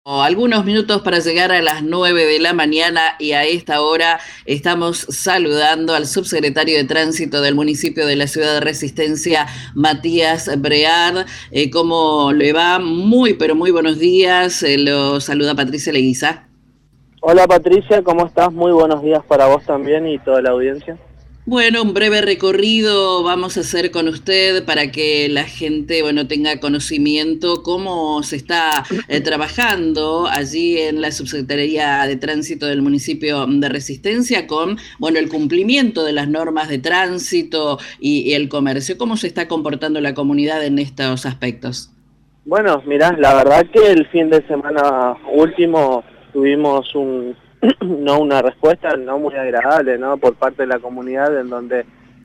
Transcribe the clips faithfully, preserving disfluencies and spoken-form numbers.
Algunos minutos para llegar a las nueve de la mañana y a esta hora estamos saludando al subsecretario de Tránsito del municipio de la Ciudad de Resistencia, Matías Breard. Eh, ¿Cómo le va? Muy, pero muy buenos días. Eh, lo saluda Patricia Leguiza. Hola Patricia, ¿cómo estás? Muy buenos días para vos también y toda la audiencia. Bueno, un breve recorrido vamos a hacer con usted para que la gente, bueno, tenga conocimiento cómo se está eh, trabajando allí en la Subsecretaría de Tránsito del municipio de Resistencia con, bueno, el cumplimiento de las normas de tránsito y, y el comercio. ¿Cómo se está comportando la comunidad en estos aspectos? Bueno, mirá, la verdad que el fin de semana último tuvimos un no una respuesta no muy agradable, ¿no? Por parte de la comunidad, en donde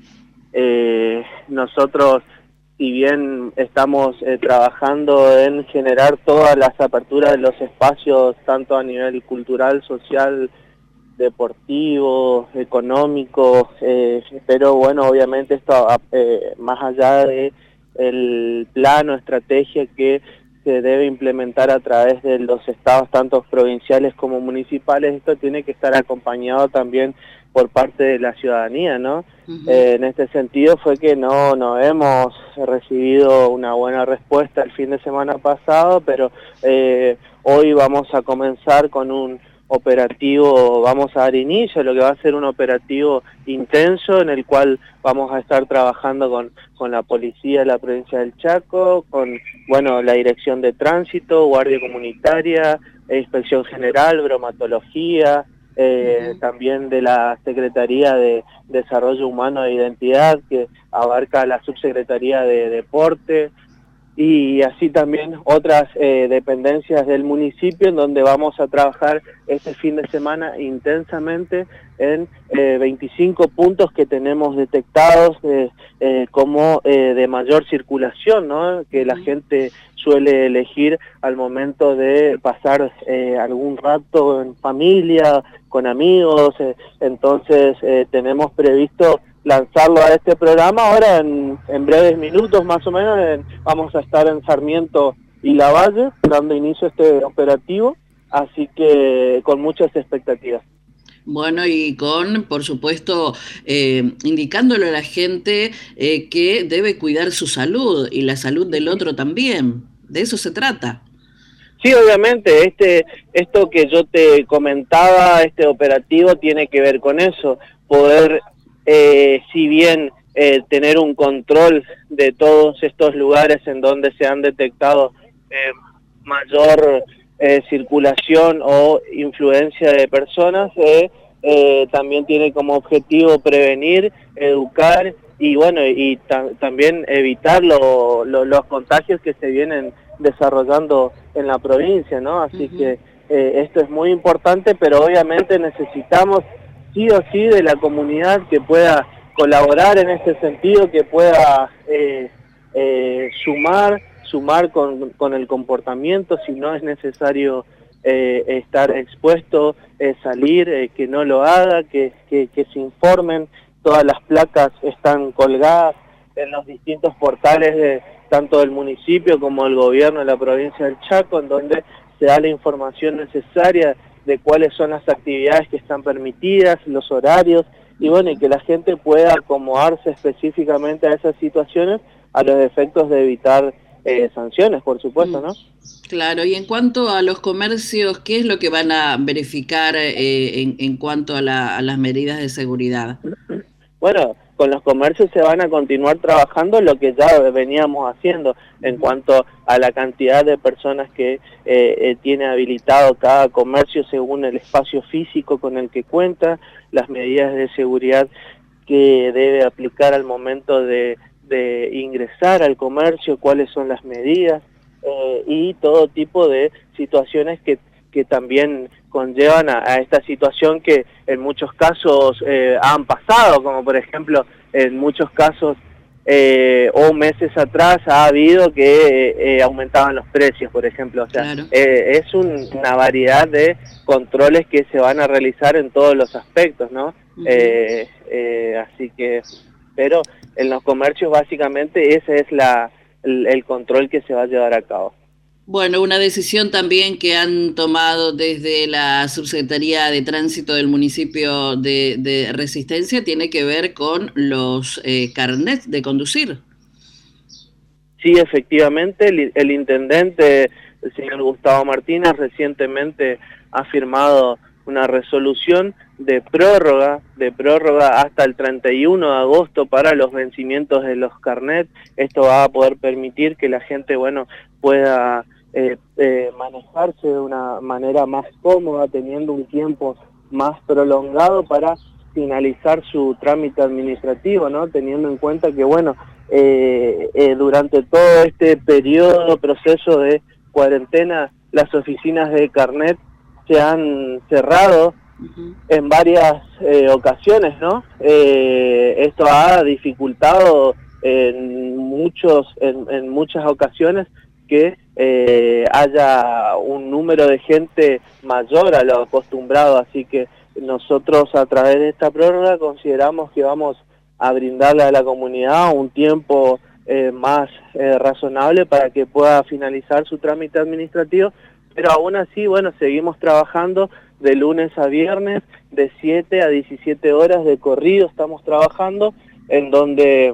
eh, nosotros, si bien estamos eh, trabajando en generar todas las aperturas de los espacios, tanto a nivel cultural, social, deportivo, económico, eh, pero bueno, obviamente esto eh, más allá de el plano, estrategia que se debe implementar a través de los estados, tanto provinciales como municipales, esto tiene que estar acompañado también por parte de la ciudadanía, ¿no? Uh-huh. Eh, en este sentido fue que no, no hemos recibido una buena respuesta el fin de semana pasado, pero eh, hoy vamos a comenzar con un operativo, vamos a dar inicio a lo que va a ser un operativo intenso en el cual vamos a estar trabajando con, con la policía de la provincia del Chaco, con bueno la dirección de tránsito, guardia comunitaria, inspección general, bromatología, eh, uh-huh. también de la Secretaría de Desarrollo Humano e Identidad, que abarca la Subsecretaría de Deporte, y así también otras eh, dependencias del municipio, en donde vamos a trabajar este fin de semana intensamente en eh, veinticinco puntos que tenemos detectados eh, eh, como eh, de mayor circulación, ¿no? Que la gente suele elegir al momento de pasar eh, algún rato en familia, con amigos, eh, entonces eh, tenemos previsto lanzarlo a este programa. Ahora en, en breves minutos más o menos en, vamos a estar en Sarmiento y Lavalle dando inicio a este operativo, así que con muchas expectativas. Bueno, y con, por supuesto, eh, indicándole a la gente eh, que debe cuidar su salud y la salud del otro también. De eso se trata. Sí, obviamente, este, esto que yo te comentaba, este operativo tiene que ver con eso, poder, eh, si bien eh, tener un control de todos estos lugares en donde se han detectado eh, mayor eh, circulación o influencia de personas, eh, eh, también tiene como objetivo prevenir, educar y bueno, y ta también evitar lo, lo, los contagios que se vienen desarrollando en la provincia, ¿no? Así uh-huh. que eh, esto es muy importante, pero obviamente necesitamos sí o sí de la comunidad que pueda colaborar en este sentido, que pueda eh, eh, sumar, sumar con, con el comportamiento, si no es necesario eh, estar expuesto, eh, salir, eh, que no lo haga, que, que, que se informen. Todas las placas están colgadas en los distintos portales de tanto del municipio como del gobierno de la provincia del Chaco, en donde se da la información necesaria de cuáles son las actividades que están permitidas, los horarios, y bueno, y que la gente pueda acomodarse específicamente a esas situaciones a los efectos de evitar eh, sanciones, por supuesto, ¿no? Claro, y en cuanto a los comercios, ¿qué es lo que van a verificar eh, en, en cuanto a, la, a las medidas de seguridad? Bueno, con los comercios se van a continuar trabajando lo que ya veníamos haciendo en cuanto a la cantidad de personas que eh, eh, tiene habilitado cada comercio según el espacio físico con el que cuenta, las medidas de seguridad que debe aplicar al momento de, de ingresar al comercio, cuáles son las medidas eh, y todo tipo de situaciones que que también conllevan a, a esta situación que en muchos casos eh, han pasado, como por ejemplo en muchos casos eh, o meses atrás ha habido que eh, aumentaban los precios, por ejemplo. O sea, claro. eh, es un, una variedad de controles que se van a realizar en todos los aspectos, ¿no? Uh-huh. eh, eh, así que, pero en los comercios básicamente ese es la, el, el control que se va a llevar a cabo. Bueno, una decisión también que han tomado desde la Subsecretaría de Tránsito del municipio de, de Resistencia tiene que ver con los eh, carnets de conducir. Sí, efectivamente, el, el intendente, el señor Gustavo Martínez, recientemente ha firmado una resolución de prórroga, de prórroga hasta el treinta y uno de agosto para los vencimientos de los carnets. Esto va a poder permitir que la gente, bueno, pueda eh, eh, manejarse de una manera más cómoda, teniendo un tiempo más prolongado para finalizar su trámite administrativo, ¿no? Teniendo en cuenta que, bueno, eh, eh, durante todo este periodo, proceso de cuarentena, las oficinas de carnet se han cerrado uh-huh. en varias eh, ocasiones, ¿no? Eh, esto ha dificultado en muchos, en, en muchas ocasiones que eh, haya un número de gente mayor a lo acostumbrado, así que nosotros a través de esta prórroga consideramos que vamos a brindarle a la comunidad un tiempo eh, más eh, razonable para que pueda finalizar su trámite administrativo, pero aún así, bueno, seguimos trabajando de lunes a viernes, de siete a diecisiete horas de corrido estamos trabajando, en donde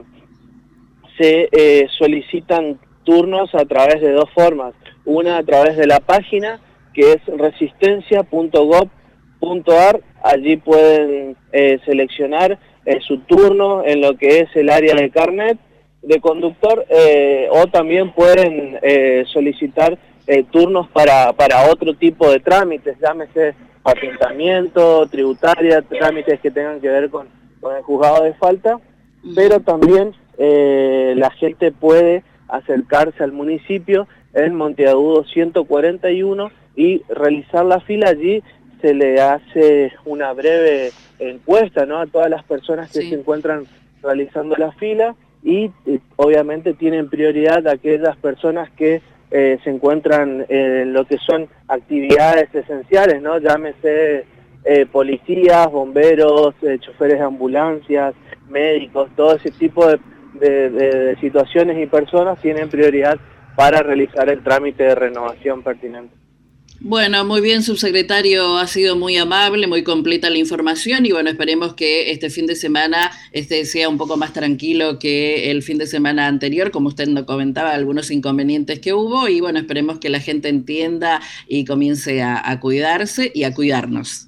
se eh, solicitan turnos a través de dos formas, una a través de la página, que es resistencia punto gob punto ar, allí pueden eh, seleccionar eh, su turno en lo que es el área de carnet de conductor, eh, o también pueden eh, solicitar eh, turnos para, para otro tipo de trámites, llámese patentamiento, tributaria, trámites que tengan que ver con, con el juzgado de falta, pero también eh, la gente puede acercarse al municipio en Monteagudo ciento cuarenta y uno y realizar la fila. Allí se le hace una breve encuesta, ¿no?, a todas las personas que sí. se encuentran realizando la fila, y eh, obviamente tienen prioridad aquellas personas que eh, se encuentran en lo que son actividades esenciales, ¿no?, llámese eh, policías, bomberos, eh, choferes de ambulancias, médicos, todo ese tipo de, de, de, de situaciones y personas tienen prioridad para realizar el trámite de renovación pertinente. Bueno, muy bien, subsecretario, ha sido muy amable, muy completa la información, y bueno, esperemos que este fin de semana este sea un poco más tranquilo que el fin de semana anterior, como usted nos comentaba, algunos inconvenientes que hubo, y bueno, esperemos que la gente entienda y comience a, a cuidarse y a cuidarnos.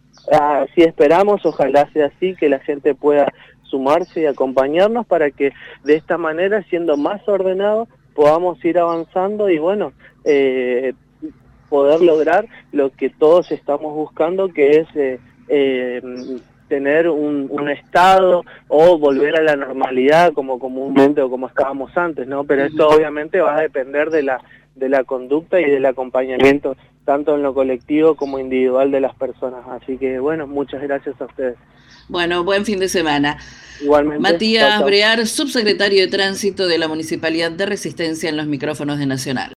Así esperamos, ojalá sea así, que la gente pueda sumarse y acompañarnos para que de esta manera, siendo más ordenado, podamos ir avanzando y bueno, eh, poder lograr lo que todos estamos buscando, que es eh, eh, tener un, un estado o volver a la normalidad como comúnmente o como estábamos antes, ¿no? Pero esto obviamente va a depender de la, de la conducta y del acompañamiento, tanto en lo colectivo como individual de las personas. Así que bueno, muchas gracias a ustedes. Bueno, buen fin de semana. Igualmente. Matías Chao, chao. Brear, subsecretario de Tránsito de la Municipalidad de Resistencia, en los micrófonos de Nacional.